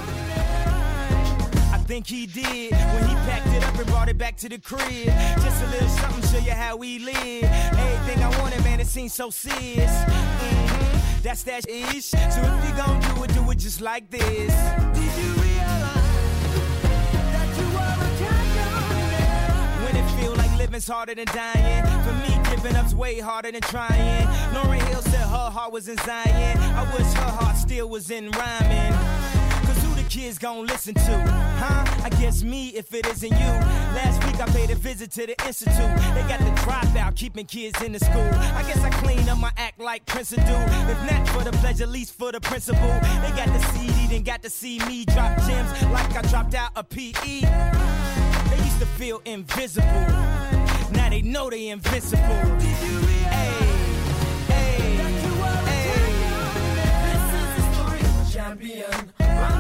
I think he did when he packed it up and brought it back to the crib. Just a little something, show you how we live. Everything I wanted, man, it seems so serious. That's that ish. So if you gon' do it just like this. Did you realize that you were a champion? When it feel like living's harder than dying, for me giving up's way harder than trying. Lauryn Hill said her heart was in Zion. I wish her heart still was in rhyming. Kids gon' listen to, I guess me if it isn't you. Last week I paid a visit to the institute. They got the dropout, keeping kids in the school. I guess I clean up my act like Prince would do. If not for the pleasure, at least for the principle. They got the CD, then got to see me drop gems like I dropped out a PE. They used to feel invisible. Now they know they invincible. Hey, hey, hey. This is the story of a champion.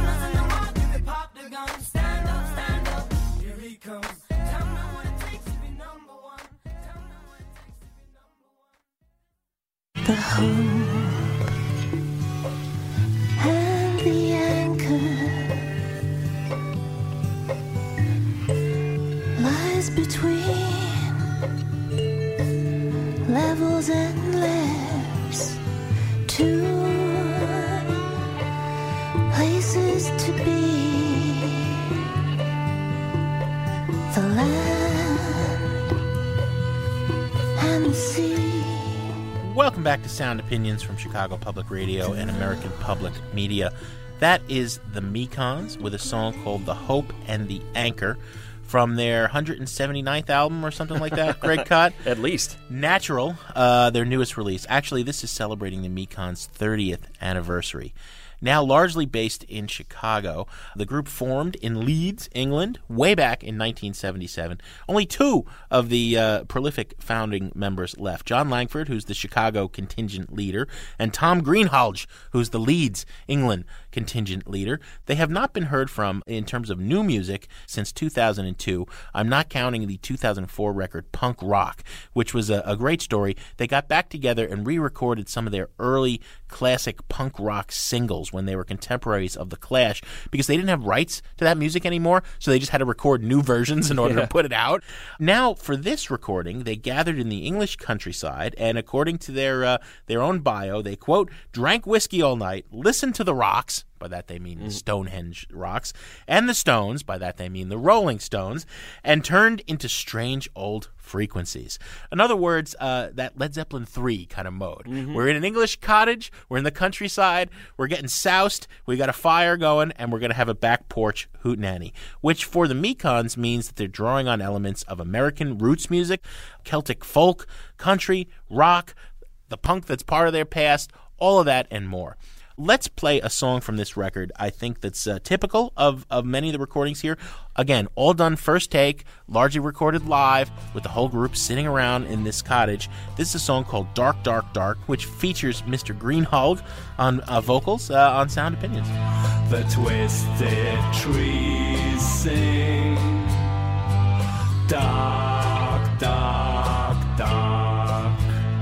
Stand up, here he comes. Tell me what it takes to be number one. Tell me what it takes to be number one. The hope and the anchor lies between levels and layers. Two places to be. The land and the sea. Welcome back to Sound Opinions from Chicago Public Radio and American Public Media. That is the Mekons with a song called The Hope and the Anchor from their 179th album or something like that, Greg Kot? At least. Natural, their newest release. Actually, this is celebrating the Mekons' 30th anniversary. now largely based in Chicago. The group formed in Leeds, England, way back in 1977. Only two of the prolific founding members left. John Langford, who's the Chicago contingent leader, and Tom Greenhalgh, who's the Leeds, England contingent leader. They have not been heard from in terms of new music since 2002. I'm not counting the 2004 record Punk Rock, which was a great story. They got back together and re-recorded some of their early classic punk rock singles when they were contemporaries of The Clash, because they didn't have rights to that music anymore, so they just had to record new versions in order to put it out. Now, for this recording, they gathered in the English countryside, and according to their own bio, they, quote, drank whiskey all night, listened to the Rocks, by that they mean the Stonehenge Rocks, and the Stones, by that they mean the Rolling Stones, and turned into strange old frequencies. In other words, that Led Zeppelin 3 kind of mode. We're in an English cottage, we're in the countryside, we're getting soused, we got a fire going, and we're going to have a back porch hootenanny, which for the Mekons means that they're drawing on elements of American roots music, Celtic folk, country, rock, the punk that's part of their past, all of that and more. Let's play a song from this record, I think, that's typical of many of the recordings here. Again, all done first take, largely recorded live, with the whole group sitting around in this cottage. This is a song called Dark, Dark, Dark, which features Mr. Greenhalgh on vocals on Sound Opinions. The twisted trees sing, dark, dark, dark,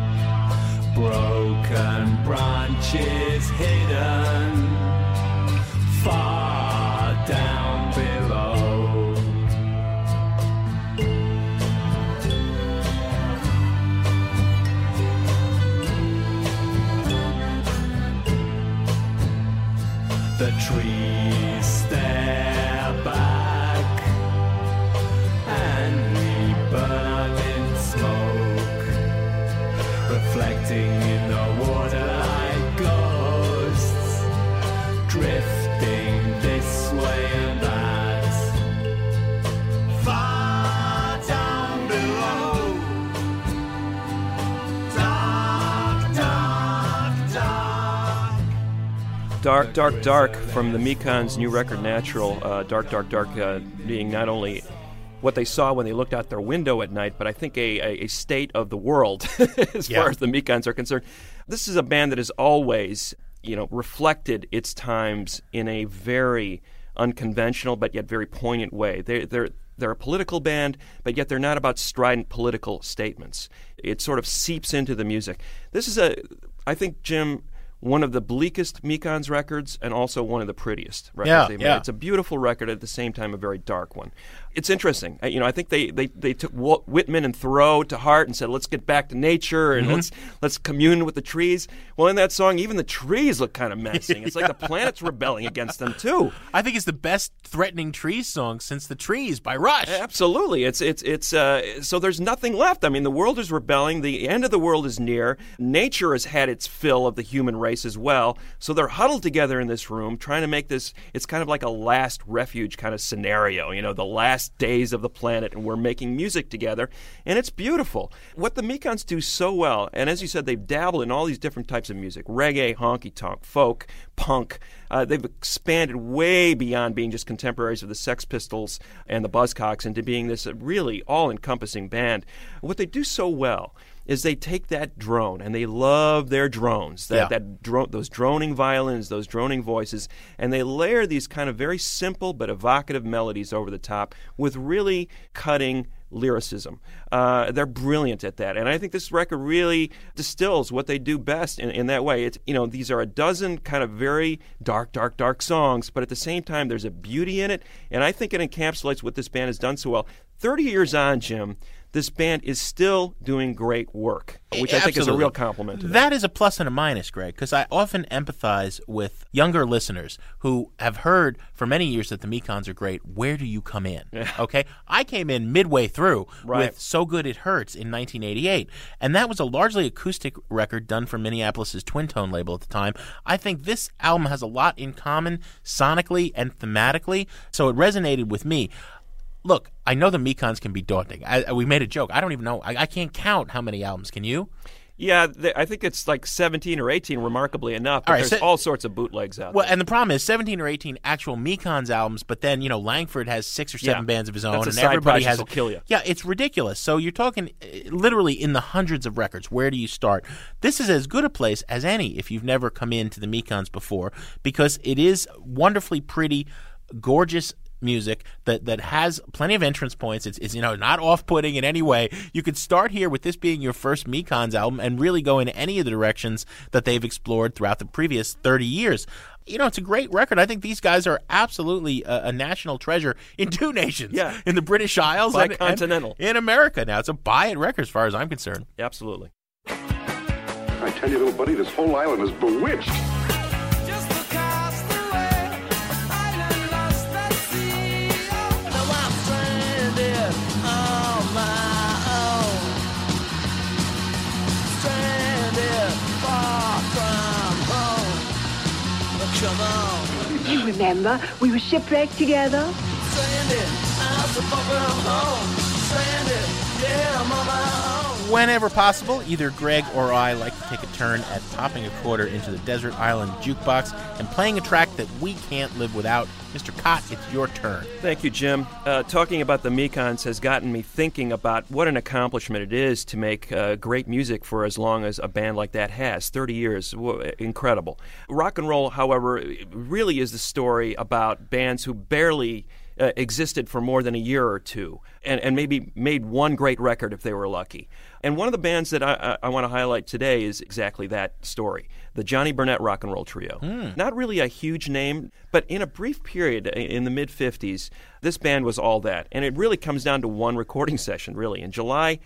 broken branches hidden far down below. The trees stare back and we burn in smoke, reflecting in the water like ghosts, drifting this way and that, far down below. Dark, dark, dark. Dark, Dark, Dark from the Mekons' new record, Natural. Dark, Dark, Dark being not only what they saw when they looked out their window at night, but I think a state of the world as far as the Mekons are concerned. This is a band that has always, reflected its times in a very unconventional but yet very poignant way. They're a political band, but yet they're not about strident political statements. It sort of seeps into the music. This is I think, Jim, one of the bleakest Mekons records and also one of the prettiest records they've made. It's a beautiful record, at the same time a very dark one. It's interesting. I think they took Whitman and Thoreau to heart and said, let's get back to nature and let's commune with the trees. Well, in that song, even the trees look kind of menacing. It's like the planet's rebelling against them, too. I think it's the best threatening trees song since The Trees by Rush. Absolutely. It's so there's nothing left. I mean, the world is rebelling. The end of the world is near. Nature has had its fill of the human race as well. So they're huddled together in this room trying to make this, it's kind of like a last refuge kind of scenario, the last days of the planet, and we're making music together, and it's beautiful. What the Mekons do so well, and as you said, they've dabbled in all these different types of music, reggae, honky-tonk, folk, punk. They've expanded way beyond being just contemporaries of the Sex Pistols and the Buzzcocks into being this really all-encompassing band. What they do so well is they take that drone, and they love their drones, those droning violins, those droning voices, and they layer these kind of very simple but evocative melodies over the top with really cutting lyricism. They're brilliant at that, and I think this record really distills what they do best in that way. It's, these are a dozen kind of very dark, dark, dark songs, but at the same time, there's a beauty in it, and I think it encapsulates what this band has done so well. 30 years on, Jim, this band is still doing great work, which I think is a real compliment to them. That is a plus and a minus, Greg, because I often empathize with younger listeners who have heard for many years that the Mekons are great. Where do you come in? Okay? I came in midway through with So Good It Hurts in 1988, and that was a largely acoustic record done for Minneapolis' Twin Tone label at the time. I think this album has a lot in common sonically and thematically, so it resonated with me. Look, I know the Mekons can be daunting. We made a joke. I don't even know. I can't count how many albums. Can you? Yeah, I think it's like 17 or 18, remarkably enough. But All right, there's all sorts of bootlegs out Well, there. and the problem is 17 or 18 actual Mekons albums, but then, Langford has 6 or 7 bands of his own. That's a and side everybody project has will kill you. Yeah, it's ridiculous. So you're talking literally in the hundreds of records. Where do you start? This is as good a place as any if you've never come into the Mekons before, because it is wonderfully pretty, gorgeous music that has plenty of entrance points. It's not off-putting in any way. You could start here with this being your first Mekons album and really go in any of the directions that they've explored throughout the previous 30 years. It's a great record. I think these guys are absolutely a national treasure in 2 nations. Yeah. In the British Isles and Bicontinental. in America now. It's a buy-it record as far as I'm concerned. Absolutely. I tell you, little buddy, this whole island is bewitched. You remember, we were shipwrecked together? Whenever possible, either Greg or I like to take a turn at popping a quarter into the desert island jukebox and playing a track that we can't live without. Mr. Cott, it's your turn. Thank you, Jim. Talking about the Mekons has gotten me thinking about what an accomplishment it is to make great music for as long as a band like that has. 30 years. Incredible. Rock and roll, however, really is the story about bands who barely existed for more than a year or two and maybe made one great record if they were lucky. And one of the bands that I want to highlight today is exactly that story, the Johnny Burnett Rock and Roll Trio. Not really a huge name, but in a brief period in the mid-'50s, this band was all that. And it really comes down to one recording session, really. In July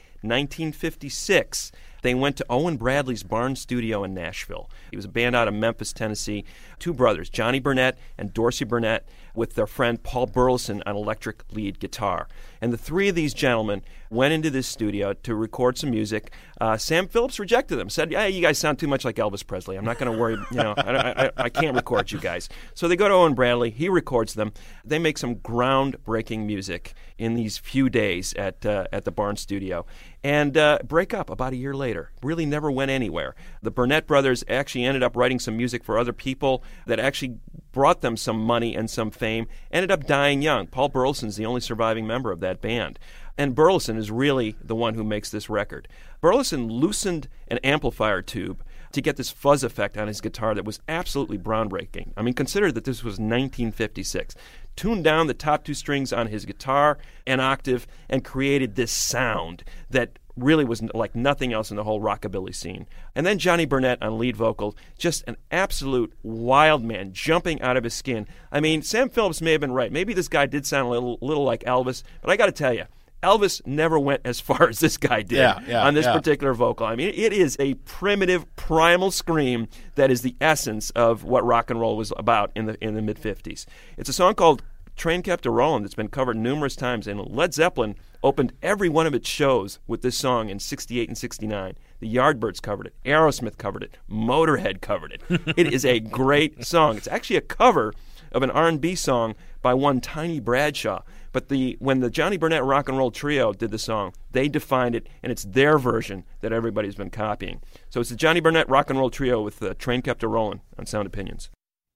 1956, they went to Owen Bradley's Barn Studio in Nashville. He was a band out of Memphis, Tennessee. 2 brothers, Johnny Burnett and Dorsey Burnett, with their friend Paul Burleson on electric lead guitar. And the 3 of these gentlemen went into this studio to record some music. Sam Phillips rejected them, said, "Yeah, you guys sound too much like Elvis Presley. I'm not going to worry, I can't record you guys." So they go to Owen Bradley. He records them. They make some groundbreaking music in these few days at the Barn Studio, and break up about a year later. Really never went anywhere. The Burnett brothers actually ended up writing some music for other people that actually brought them some money and some fame, ended up dying young. Paul Burleson's the only surviving member of that band. And Burleson is really the one who makes this record. Burleson loosened an amplifier tube to get this fuzz effect on his guitar that was absolutely groundbreaking. I mean, consider that this was 1956. Tuned down the top 2 strings on his guitar an octave and created this sound that really was like nothing else in the whole rockabilly scene. And then Johnny Burnett on lead vocal, just an absolute wild man, jumping out of his skin. I mean, Sam Phillips may have been right. Maybe this guy did sound a little like Elvis, but I got to tell you, Elvis never went as far as this guy did on this particular vocal. I mean, it is a primitive, primal scream that is the essence of what rock and roll was about in the mid-'50s. It's a song called Train Kept A-Rollin' that's been covered numerous times, and Led Zeppelin opened every one of its shows with this song in 68 and 69. The Yardbirds covered it. Aerosmith covered it. Motorhead covered it. It is a great song. It's actually a cover of an R&B song by one Tiny Bradshaw. But when the Johnny Burnett Rock and Roll Trio did the song, they defined it, and it's their version that everybody's been copying. So it's the Johnny Burnett Rock and Roll Trio with the Train Kept A-Rollin' on Sound Opinions.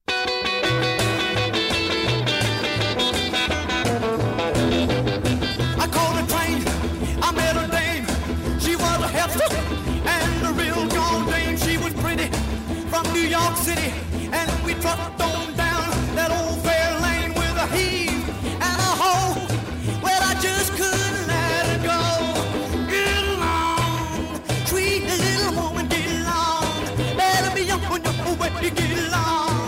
I called a train, I met a dame. She was a hipster and a real gone dame. She was pretty from New York City, and we trucked on down that old fair lane with a heave and a hoe. Well, I just couldn't let her go. Get along, sweet little woman, get along. Better be on your way, get along.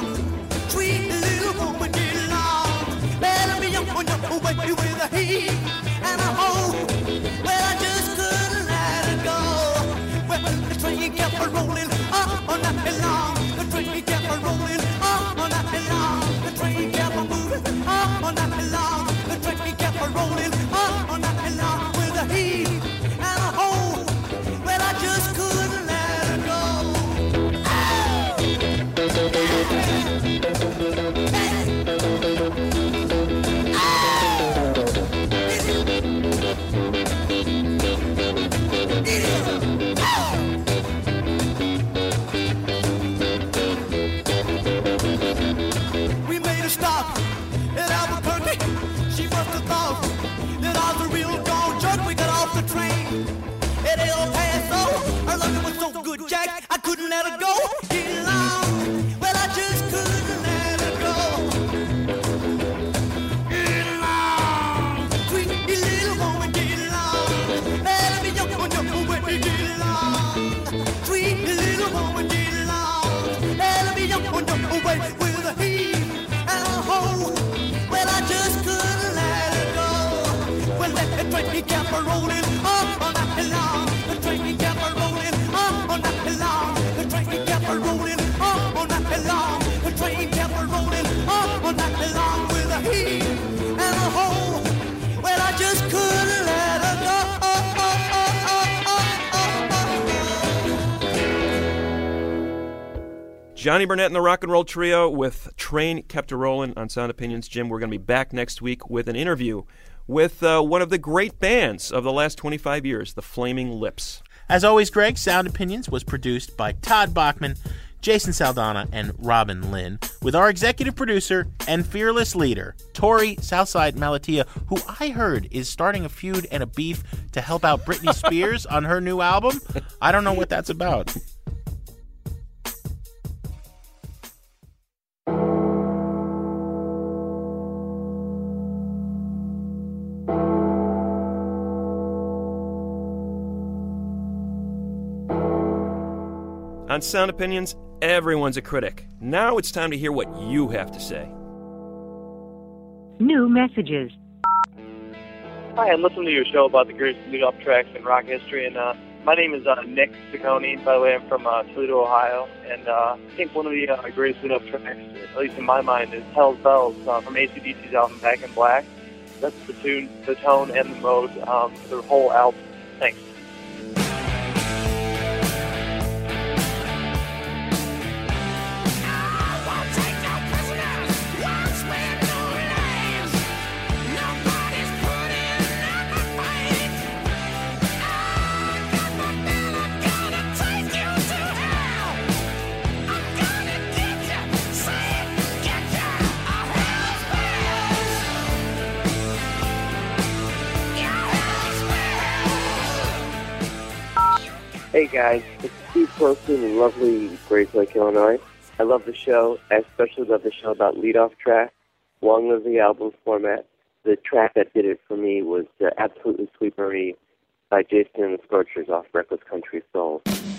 let her go. Get along. Well, I just couldn't let her go. Get along. Sweet little woman, get along. Let me your way, get along. Sweet little woman, get along. Let me your way with a heave and a hoe. Well, I just couldn't let her go. Well, let the train keep a rolling all night long. The train kept a rolling all night long. The train kept a rolling all night long. The train kept a rolling all night long with a heave and a hoe. Well, I just couldn't let her go. Johnny Burnett and the Rock and Roll Trio with Train Kept a Rollin' on Sound Opinions. Jim, we're going to be back next week with an interview with one of the great bands of the last 25 years, the Flaming Lips. As always, Greg, Sound Opinions was produced by Todd Bachman, Jason Saldana, and Robin Lynn, with our executive producer and fearless leader, Tori Southside Malatia, who I heard is starting a feud and a beef to help out Britney Spears on her new album. I don't know what that's about. On Sound Opinions, everyone's a critic. Now it's time to hear what you have to say. New messages. Hi, I'm listening to your show about the greatest lead-off tracks in rock history, and my name is Nick Ciccone. By the way, I'm from Toledo, Ohio, and I think one of the greatest lead-off tracks, at least in my mind, is Hell's Bells from AC/DC's album Back in Black. That's the tune, the tone, and the mode for the whole album. Thanks. Hey guys, it's Steve Wilson in lovely Grace Lake, Illinois. I love the show. I especially love the show about lead-off track. Long live the album format. The track that did it for me was Absolutely Sweet Marie by Jason and the Scorchers off Reckless Country Soul.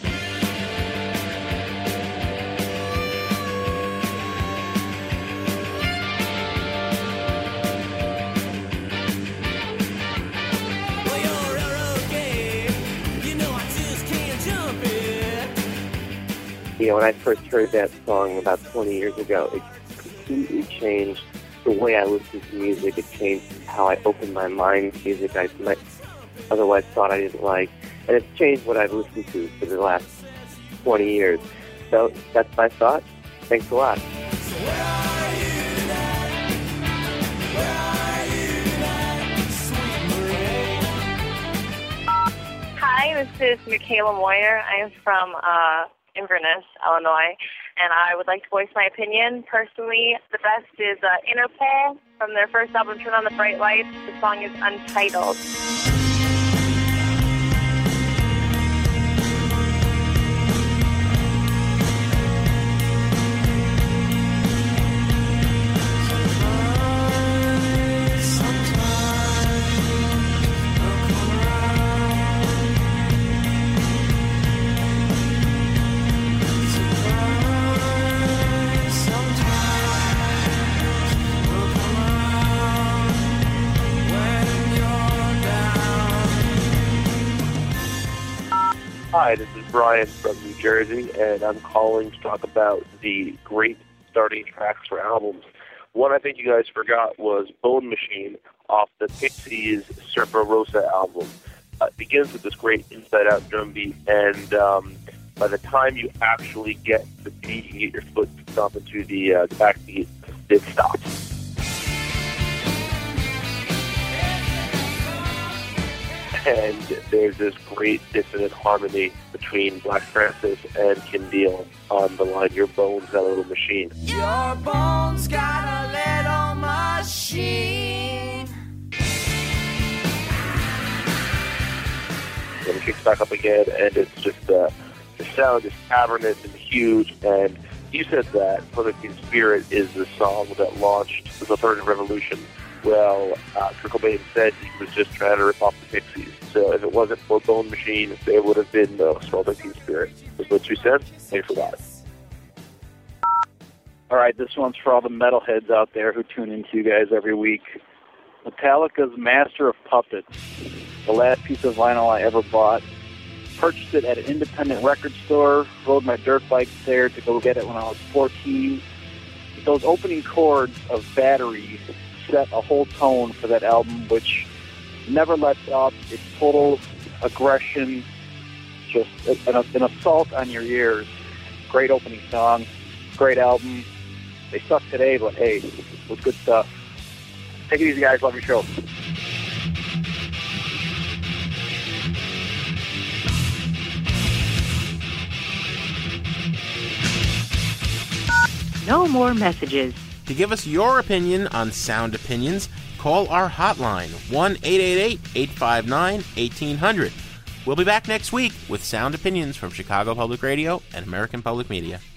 You know, when I first heard that song about 20 years ago, it completely changed the way I listen to music. It changed how I opened my mind to music I might otherwise thought I didn't like. And it's changed what I've listened to for the last 20 years. So that's my thought. Thanks a lot. Hi, this is Michaela Moyer. I am from Inverness, Illinois, and I would like to voice my opinion. Personally, the best is Interpol from their first album, Turn on the Bright Lights. The song is Untitled. Hi, this is Brian from New Jersey, and I'm calling to talk about the great starting tracks for albums. One I think you guys forgot was Bone Machine off the Pixies' Serpa Rosa album. It begins with this great inside-out drum beat, and by the time you actually get the beat, you get your foot stomp into the backbeat, it stops. And there's this great dissonant harmony between Black Francis and Kim Deal on the line, "Your bones got a little machine." Your bones got a little machine. And it kicks back up again, and it's just The sound is cavernous and huge, and you said that Public Enemy Spirit is the song that launched the Third Revolution. Well, Kurt Cobain said he was just trying to rip off the Pixies. So if it wasn't for Bone Machine, they would have been the Public Enemy Spirit. Those are 2 cents. Thanks for that. All right, this one's for all the metalheads out there who tune into you guys every week. Metallica's Master of Puppets, the last piece of vinyl I ever bought. Purchased it at an independent record store, rode my dirt bike there to go get it when I was 14. Those opening chords of Battery set a whole tone for that album, which never lets up. It's total aggression, just an assault on your ears. Great opening song, great album. They suck today, but hey, it was good stuff. Take it easy, guys. Love your show. No more messages. To give us your opinion on Sound Opinions, call our hotline, 1-888-859-1800. We'll be back next week with Sound Opinions from Chicago Public Radio and American Public Media.